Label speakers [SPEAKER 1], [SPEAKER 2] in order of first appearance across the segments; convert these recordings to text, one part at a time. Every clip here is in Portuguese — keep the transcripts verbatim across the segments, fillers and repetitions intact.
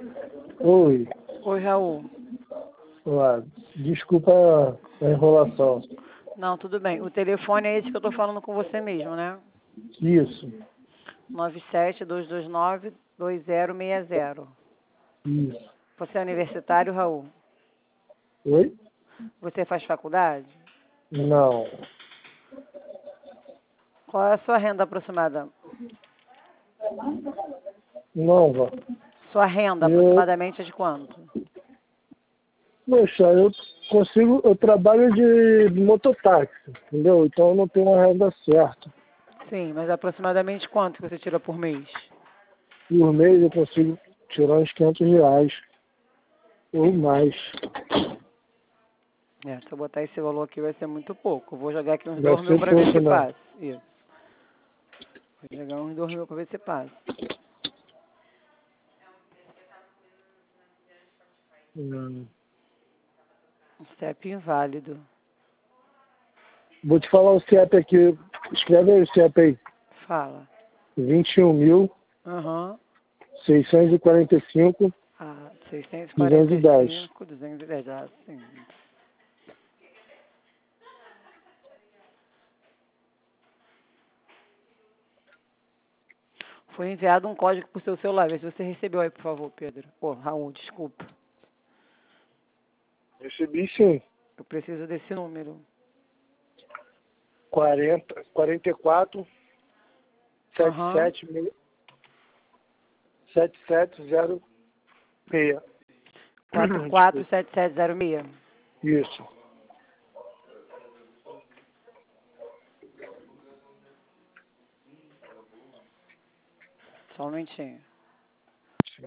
[SPEAKER 1] Oi.
[SPEAKER 2] Oi, Raul.
[SPEAKER 1] Ah, desculpa a enrolação.
[SPEAKER 2] Não, tudo bem. O telefone é esse que eu tô falando com você mesmo, né?
[SPEAKER 1] Isso.
[SPEAKER 2] nove sete dois dois nove dois zero seis zero.
[SPEAKER 1] Isso.
[SPEAKER 2] Você é universitário, Raul?
[SPEAKER 1] Oi?
[SPEAKER 2] Você faz faculdade?
[SPEAKER 1] Não.
[SPEAKER 2] Qual é a sua renda aproximada?
[SPEAKER 1] Não, vó.
[SPEAKER 2] Sua renda
[SPEAKER 1] Eu,
[SPEAKER 2] aproximadamente é de quanto?
[SPEAKER 1] poxa, eu consigo, eu trabalho de mototáxi, entendeu? Então eu não tenho uma renda certa.
[SPEAKER 2] Sim, mas aproximadamente quanto que você tira por mês?
[SPEAKER 1] Por mês eu consigo tirar uns quinhentos reais ou mais.
[SPEAKER 2] É, se eu botar esse valor aqui vai ser muito pouco. Eu vou jogar aqui uns
[SPEAKER 1] Vai
[SPEAKER 2] dois mil
[SPEAKER 1] ser
[SPEAKER 2] pra ver
[SPEAKER 1] pouco,
[SPEAKER 2] se
[SPEAKER 1] né?
[SPEAKER 2] passa. Isso. Vou jogar uns dois mil pra ver se passa.
[SPEAKER 1] Hum.
[SPEAKER 2] C E P inválido.
[SPEAKER 1] Vou te falar o C E P aqui. Escreve aí o C E P aí.
[SPEAKER 2] Fala.
[SPEAKER 1] vinte e um mil,
[SPEAKER 2] Aham.
[SPEAKER 1] seiscentos e quarenta e cinco,
[SPEAKER 2] Ah, seiscentos e quarenta
[SPEAKER 1] duzentos e
[SPEAKER 2] e
[SPEAKER 1] dez.
[SPEAKER 2] cinco, duzentos e dez. Ah, sim. Foi enviado um código pro seu celular. Vê se você recebeu aí, por favor, Pedro. Pô, Raul, desculpa.
[SPEAKER 1] Recebi sim.
[SPEAKER 2] Eu preciso desse número.
[SPEAKER 1] quarenta, quarenta e quatro,
[SPEAKER 2] Aham.
[SPEAKER 1] setenta e sete, sete sete zero seis.
[SPEAKER 2] quatro quatro
[SPEAKER 1] Desculpa.
[SPEAKER 2] sete sete zero seis.
[SPEAKER 1] Isso.
[SPEAKER 2] Só um minutinho.
[SPEAKER 1] Sim.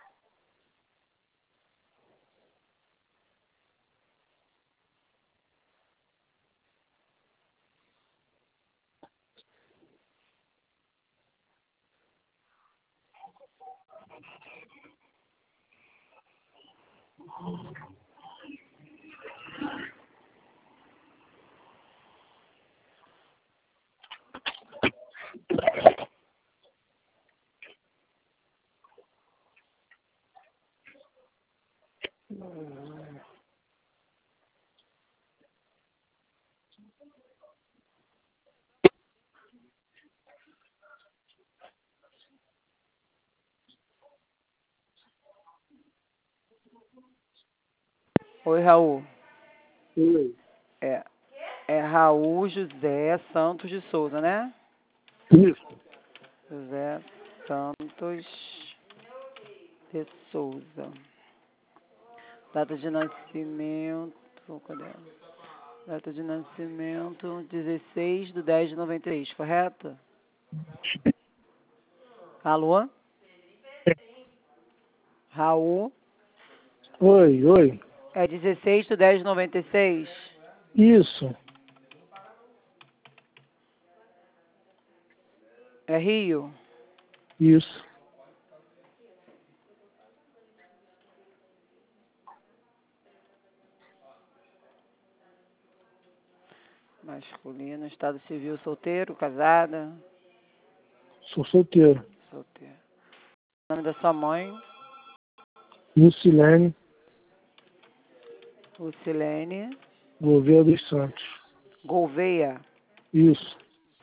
[SPEAKER 2] Oi, Raul.
[SPEAKER 1] Oi.
[SPEAKER 2] É, é Raul José Santos de Souza, né?
[SPEAKER 1] Isso.
[SPEAKER 2] José Santos de Souza. Data de nascimento. Cadê? Data de nascimento dezesseis de dez de noventa e três, correto? Alô? Raul?
[SPEAKER 1] Oi, oi.
[SPEAKER 2] É dezesseis de dez de noventa e seis?
[SPEAKER 1] Isso.
[SPEAKER 2] É Rio?
[SPEAKER 1] Isso.
[SPEAKER 2] Masculino, estado civil, solteiro, casada?
[SPEAKER 1] Sou solteiro.
[SPEAKER 2] Solteiro. O nome da sua mãe?
[SPEAKER 1] Lucilene
[SPEAKER 2] Lucilene
[SPEAKER 1] Gouveia dos Santos.
[SPEAKER 2] Gouveia.
[SPEAKER 1] Isso.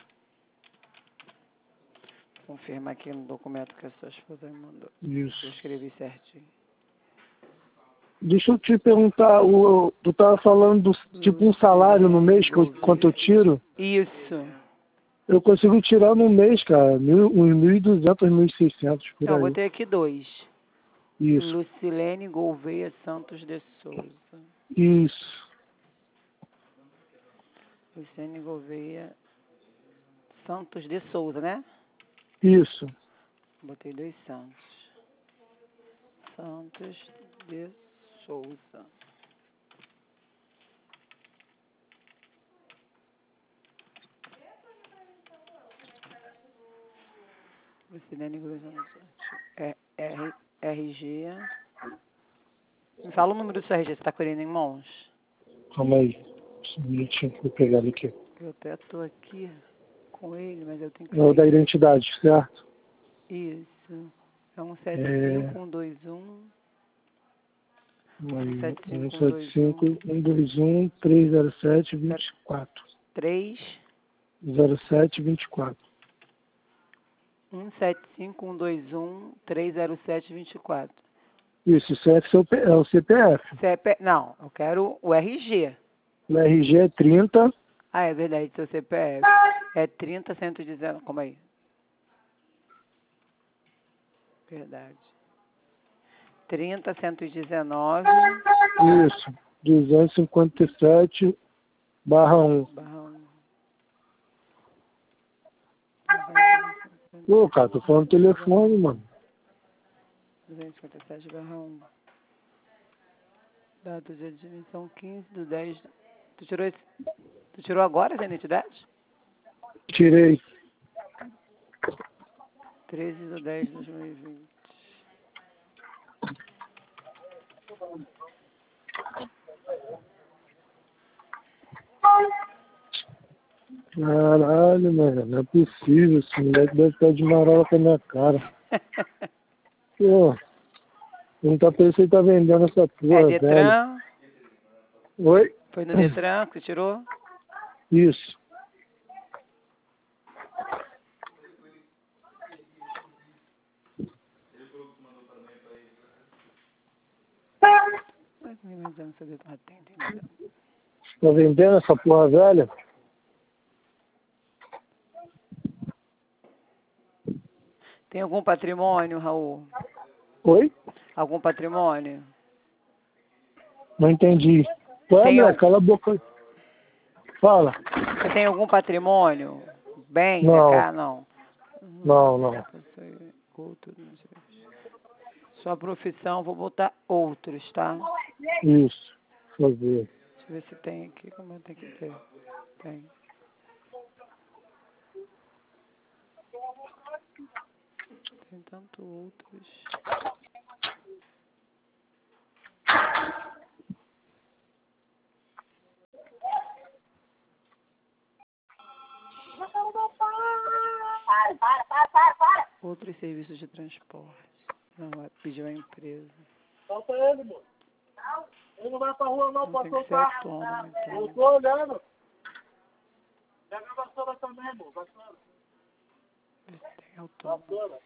[SPEAKER 2] Confirma aqui no documento que a sua esposa me mandou.
[SPEAKER 1] Isso.
[SPEAKER 2] Eu escrevi certinho.
[SPEAKER 1] Deixa eu te perguntar, o, tu tava falando do tipo um salário no mês, que eu, quanto eu tiro?
[SPEAKER 2] Isso.
[SPEAKER 1] Eu consigo tirar no mês, cara, mil, uns mil e duzentos, mil e seiscentos por
[SPEAKER 2] Não, eu
[SPEAKER 1] aí.
[SPEAKER 2] botei aqui dois.
[SPEAKER 1] Isso.
[SPEAKER 2] Lucilene Gouveia Santos de Souza.
[SPEAKER 1] Isso.
[SPEAKER 2] Lucilene Gouveia Santos de Souza, né?
[SPEAKER 1] Isso.
[SPEAKER 2] Botei dois Santos. Santos de Souza. Lucilene Gouveia Santos. É, R, RG. Me fala o número do seu R G, você tá com ele em mãos?
[SPEAKER 1] Calma aí. Só um minutinho que eu vou pegar ele aqui.
[SPEAKER 2] Eu até tô aqui com ele, mas eu tenho que
[SPEAKER 1] É o da
[SPEAKER 2] sair.
[SPEAKER 1] identidade, certo?
[SPEAKER 2] Isso. É um sete cinco, um dois um.
[SPEAKER 1] um
[SPEAKER 2] sete cinco,
[SPEAKER 1] sete cinco, um dois um, três zero sete, vinte e quatro.
[SPEAKER 2] três.
[SPEAKER 1] zero sete, vinte e quatro.
[SPEAKER 2] um sete cinco, um dois um, três zero sete, vinte e quatro.
[SPEAKER 1] Isso, o C F é o C P F.
[SPEAKER 2] C P... Não, eu quero o R G.
[SPEAKER 1] O R G é trinta.
[SPEAKER 2] Ah, é verdade, seu C P F. É trinta, cento e dezenove. Como aí? Verdade. trinta, cento e dezenove.
[SPEAKER 1] Isso, duzentos e cinquenta e sete, barra um.
[SPEAKER 2] Barra um.
[SPEAKER 1] Pô, cara, tô falando no telefone, mano.
[SPEAKER 2] duzentos e cinquenta e sete barra um. Data de admissão quinze do dez. Tu tirou esse... Tu tirou agora essa identidade?
[SPEAKER 1] Tirei.
[SPEAKER 2] treze do dez de dois mil e vinte.
[SPEAKER 1] Caralho, mano, não é possível. Esse moleque deve estar de marola com a minha cara. Pô, não tá pensando em tá vendendo essa
[SPEAKER 2] É
[SPEAKER 1] porra, velho.
[SPEAKER 2] Detran?
[SPEAKER 1] Oi?
[SPEAKER 2] Foi no Detran que você tirou?
[SPEAKER 1] Isso.
[SPEAKER 2] Mas me mandando seu Detran. Ah, tem, tem Detran.
[SPEAKER 1] Tá vendendo essa porra velha?
[SPEAKER 2] Tem algum patrimônio, Raul?
[SPEAKER 1] Oi?
[SPEAKER 2] Algum patrimônio?
[SPEAKER 1] Não entendi. Ué,
[SPEAKER 2] Tem,
[SPEAKER 1] moleque,
[SPEAKER 2] al-
[SPEAKER 1] cala a boca. Fala.
[SPEAKER 2] você tem algum patrimônio? Bens, é
[SPEAKER 1] Não,
[SPEAKER 2] cá? Não.
[SPEAKER 1] não, não.
[SPEAKER 2] Outro, não sei. Sua profissão, vou botar outros, tá?
[SPEAKER 1] Isso. Fazer.
[SPEAKER 2] Deixa eu ver se tem aqui, como eu tenho que ter. Tem. Tem tanto outros. Outros serviços de transporte. Não, vai pedir a empresa.
[SPEAKER 1] Solta ele, moço. Ele não vai pra rua não,
[SPEAKER 2] Não
[SPEAKER 1] pode
[SPEAKER 2] tem que ser
[SPEAKER 1] soltar.
[SPEAKER 2] autônomo, então.
[SPEAKER 1] Eu tô olhando. Pega a vassoura também, moço. Vassoura.
[SPEAKER 2] Ver se tem autônomo.
[SPEAKER 1] Vassoura.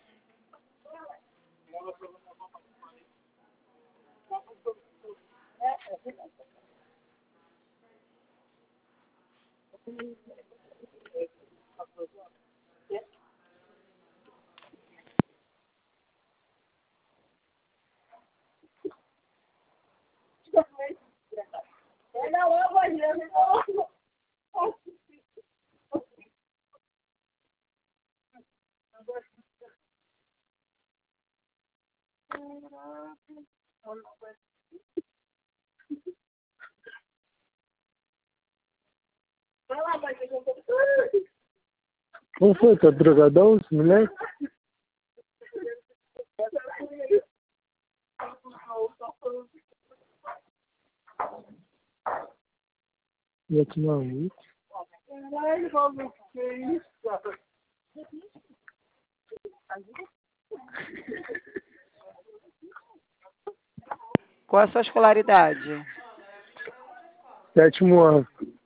[SPEAKER 1] Como foi? Tá drogadão esse moleque? Ia te dar um. Caralho, Valdir, que isso, cara?
[SPEAKER 2] Qual é a sua escolaridade?
[SPEAKER 1] Sétimo ano.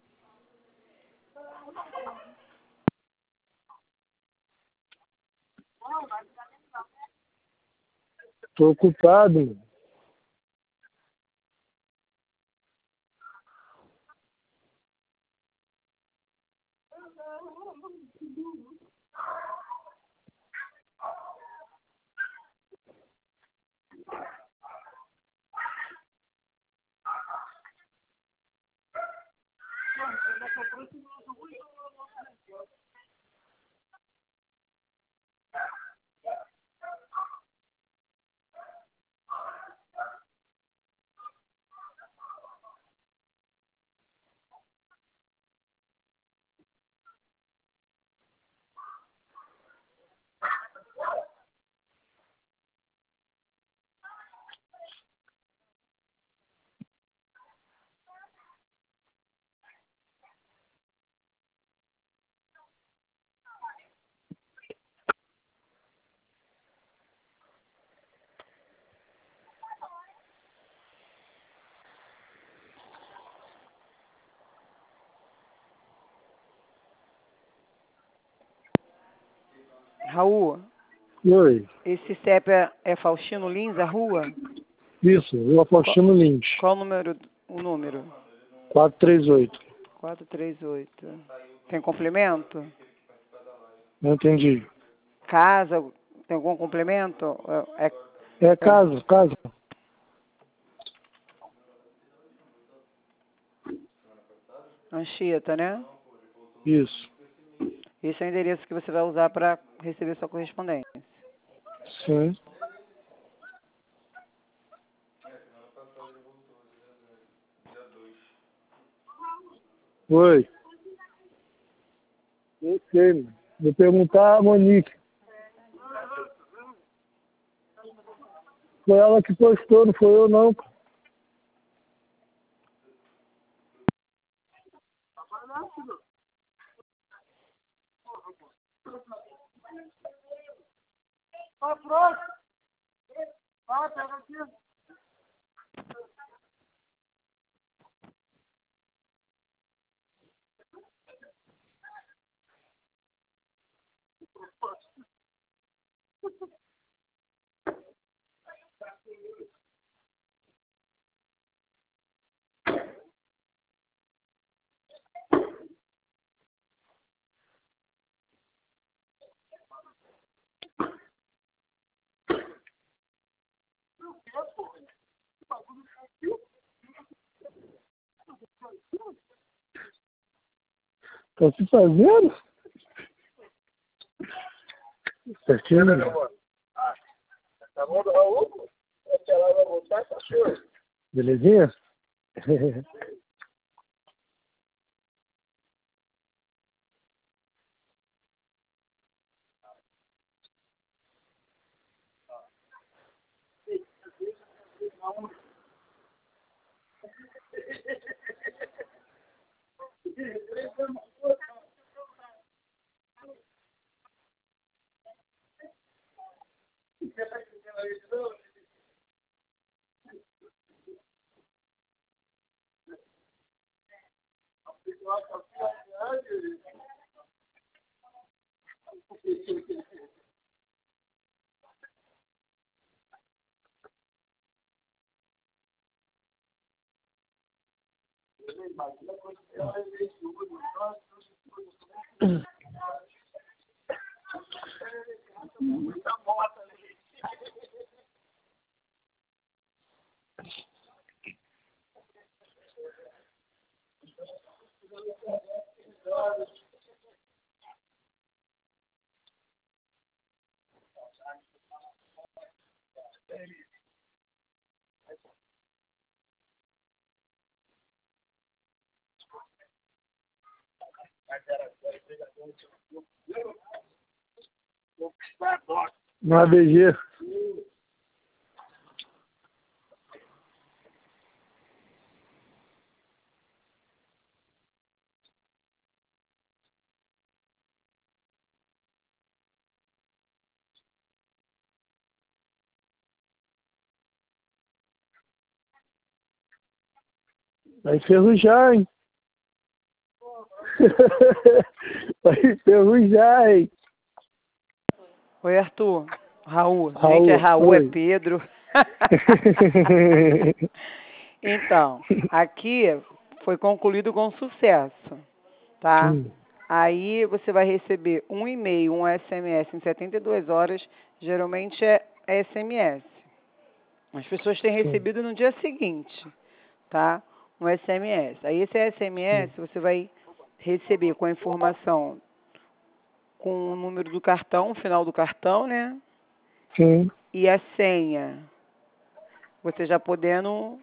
[SPEAKER 1] Tô ocupado, mano.
[SPEAKER 2] Raul,
[SPEAKER 1] Oi.
[SPEAKER 2] esse C E P é, é Faustino Lins, a rua?
[SPEAKER 1] Isso, eu Faustino Lins.
[SPEAKER 2] Qual o número? O número?
[SPEAKER 1] quatrocentos e trinta e oito.
[SPEAKER 2] quatrocentos e trinta e oito. Tem complemento?
[SPEAKER 1] Não entendi.
[SPEAKER 2] Casa? Tem algum complemento? É,
[SPEAKER 1] É casa, casa.
[SPEAKER 2] Anchieta, né?
[SPEAKER 1] Isso.
[SPEAKER 2] Esse é o endereço que você vai usar para receber sua correspondência.
[SPEAKER 1] Sim. Oi. Eu sei, mano. Vou perguntar a Monique. Foi ela que postou, não foi eu não. Tá pronto? Ah, pega aqui. Tá se fazendo? Certinho, né? Tá bom do Raul? Ela vai voltar, tá show. Belezinha? No A B G. Vai enferrujar, hein? Vai enferrujar, hein?
[SPEAKER 2] Oi, Arthur. Raul.
[SPEAKER 1] Raul,
[SPEAKER 2] Gente, é Raul,
[SPEAKER 1] oi.
[SPEAKER 2] é Pedro. Então, aqui foi concluído com sucesso, tá?
[SPEAKER 1] Hum,
[SPEAKER 2] Aí você vai receber um e-mail, um S M S em setenta e duas horas. Geralmente é S M S. As pessoas têm
[SPEAKER 1] sim,
[SPEAKER 2] recebido no dia seguinte, tá? Um S M S. Aí esse S M S
[SPEAKER 1] sim,
[SPEAKER 2] você vai receber com a informação, com o número do cartão, o final do cartão, né?
[SPEAKER 1] sim,
[SPEAKER 2] E a senha. Você já podendo...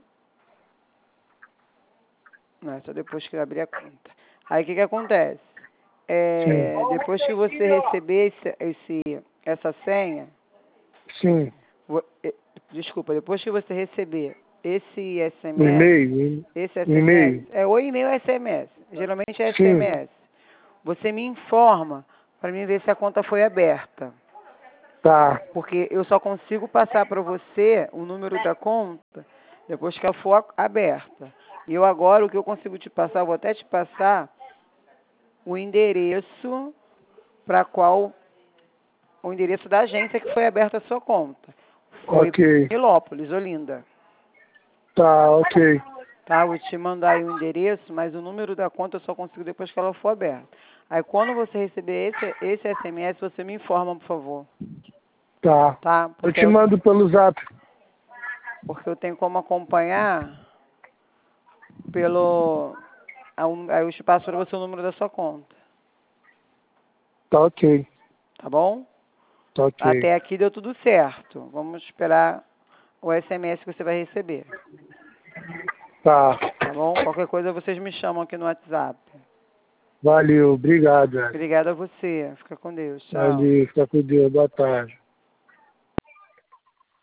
[SPEAKER 2] Não, é só depois que abrir a conta. Aí o que que acontece? É,
[SPEAKER 1] sim,
[SPEAKER 2] depois que você receber esse, esse, essa senha...
[SPEAKER 1] sim.
[SPEAKER 2] vo- eh, Desculpa, depois que você receber esse
[SPEAKER 1] Um
[SPEAKER 2] S M S...
[SPEAKER 1] e-mail,
[SPEAKER 2] Esse
[SPEAKER 1] um
[SPEAKER 2] S M S...
[SPEAKER 1] e-mail.
[SPEAKER 2] É ou e-mail ou S M S. Geralmente é
[SPEAKER 1] Sim,
[SPEAKER 2] S M S. Você me informa para mim ver se a conta foi aberta.
[SPEAKER 1] tá,
[SPEAKER 2] Porque eu só consigo passar para você o número da conta depois que ela for a- aberta. E eu agora, o que eu consigo te passar, eu vou até te passar o endereço para qual o endereço da agência que foi aberta a sua conta. Foi
[SPEAKER 1] Ok.
[SPEAKER 2] Nilópolis, Olinda.
[SPEAKER 1] Tá, ok.
[SPEAKER 2] Tá? Vou te mandar aí o endereço, mas o número da conta eu só consigo depois que ela for aberta. Aí quando você receber esse, esse S M S, você me informa, por favor.
[SPEAKER 1] Tá.
[SPEAKER 2] Tá?
[SPEAKER 1] Eu
[SPEAKER 2] Porque
[SPEAKER 1] te
[SPEAKER 2] eu,
[SPEAKER 1] mando pelo zap.
[SPEAKER 2] porque eu tenho como acompanhar pelo... Aí eu te passo para você o número da sua conta.
[SPEAKER 1] Tá ok.
[SPEAKER 2] Tá bom?
[SPEAKER 1] Tá ok.
[SPEAKER 2] Até aqui deu tudo certo. Vamos esperar o S M S que você vai receber.
[SPEAKER 1] Tá.
[SPEAKER 2] Tá bom? Qualquer coisa vocês me chamam aqui no WhatsApp.
[SPEAKER 1] Valeu. Obrigado, velho.
[SPEAKER 2] Obrigada a você. Fica com Deus. Tchau.
[SPEAKER 1] Valeu. Fica com Deus. Boa tarde.